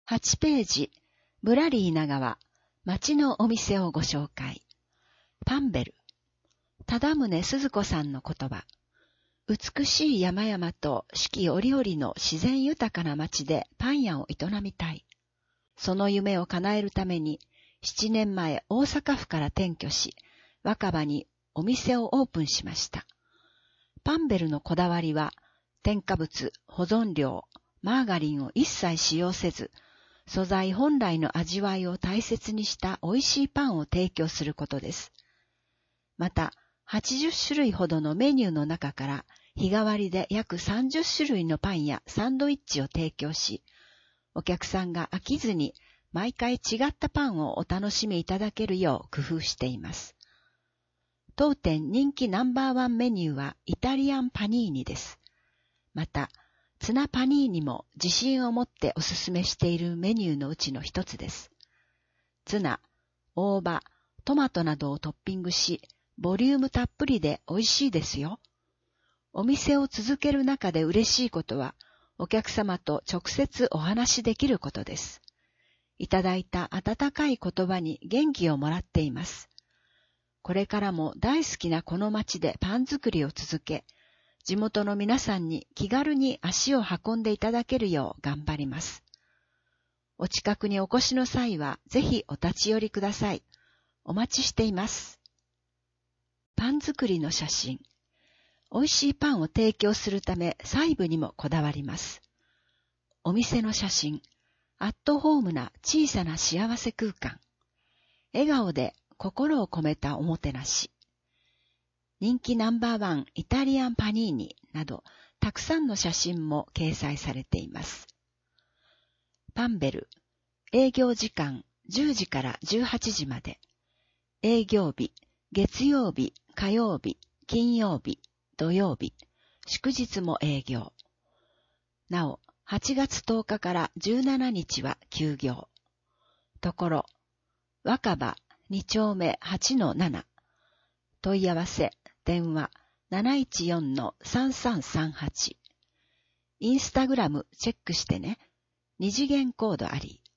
8ページ、ぶらり稲川、町のお店をご紹介。パンベル、忠宗鈴子さんの言葉。美しい山々と四季折々の自然豊かな町でパン屋を営みたい。その夢を叶えるために、7年前大阪府から転居し、若葉にお店をオープンしました。パンベルのこだわりは、添加物、保存料、マーガリンを一切使用せず、素材本来の味わいを大切にした美味しいパンを提供することです。また、80種類ほどのメニューの中から、日替わりで約30種類のパンやサンドイッチを提供し、お客さんが飽きずに毎回違ったパンをお楽しみいただけるよう工夫しています。当店人気ナンバーワンメニューはイタリアンパニーニです。また、ツナパニーニも自信を持っておすすめしているメニューのうちの一つです。ツナ、大葉、トマトなどをトッピングし、ボリュームたっぷりで美味しいですよ。お店を続ける中で嬉しいことは、お客様と直接お話しできることです。いただいた温かい言葉に元気をもらっています。これからも大好きなこの町でパン作りを続け、地元の皆さんに気軽に足を運んでいただけるよう頑張ります。お近くにお越しの際はぜひお立ち寄りください。お待ちしています。パン作りの写真。美味しいパンを提供するため細部にもこだわります。お店の写真。アットホームな小さな幸せ空間。笑顔で心を込めたおもてなし。人気ナンバーワンイタリアンパニーニなどたくさんの写真も掲載されています。パンベル、営業時間10時から18時まで。営業日、月曜日、火曜日、金曜日、土曜日、祝日も営業。なお、8月10日から17日は休業。ところ、若葉2丁目 8-7。問い合わせ、電話 714-3338。インスタグラムチェックしてね。二次元コードあり。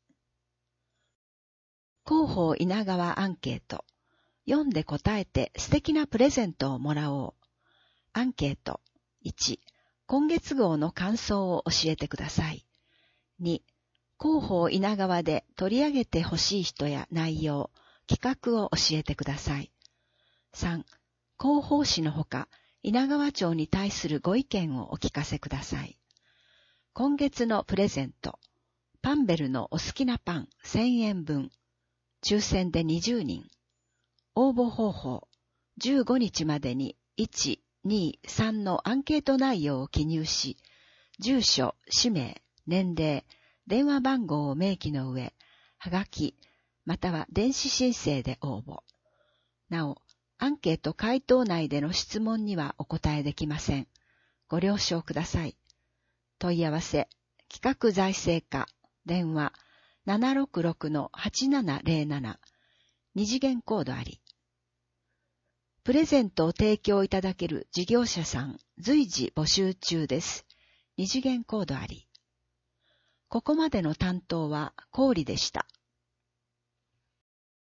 広報稲川アンケート。読んで答えて素敵なプレゼントをもらおう。アンケート。1、今月号の感想を教えてください。2、広報稲川で取り上げてほしい人や内容、企画を教えてください。3、広報誌のほか、稲川町に対するご意見をお聞かせください。今月のプレゼント。パンベルのお好きなパン1000円分。抽選で20人。応募方法。15日までに1、2、3のアンケート内容を記入し、住所、氏名、年齢、電話番号を明記の上、はがき、または電子申請で応募。なお、アンケート回答内での質問にはお答えできません。ご了承ください。問い合わせ、企画財政課、電話 766-8707、二次元コードあり。プレゼントを提供いただける事業者さん、随時募集中です。二次元コードあり。ここまでの担当は、郡でした。